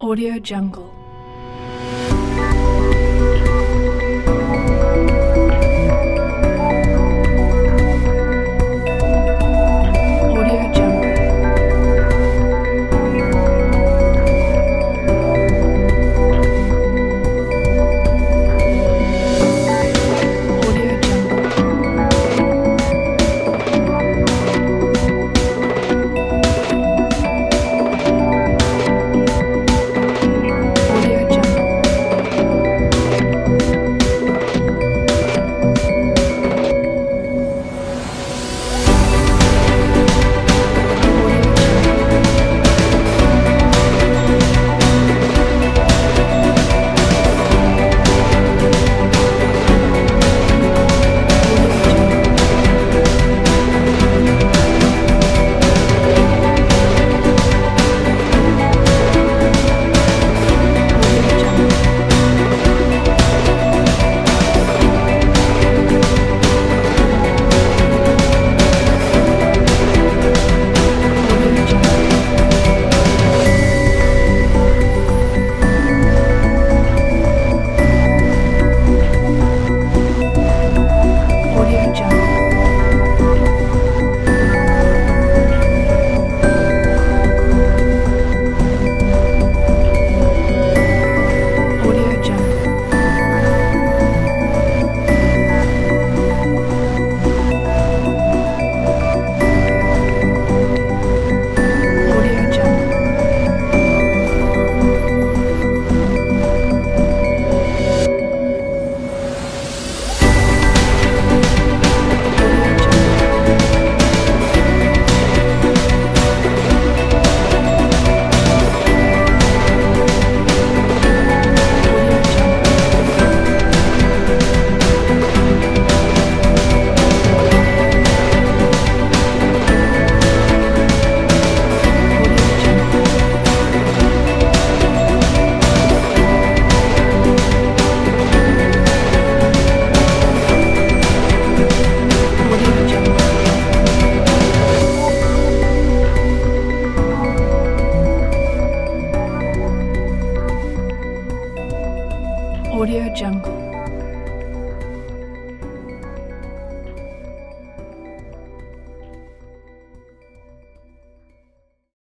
Audio Jungle. Audio Jungle. Audio Jungle. Audio Jungle. Audio Jungle. Audio Jungle. Audio Jungle. Audio Jungle. Audio Jungle. Audio Jungle. Audio Jungle. Audio Jungle. Audio Jungle. Audio Jungle. Audio Jungle. Audio Jungle.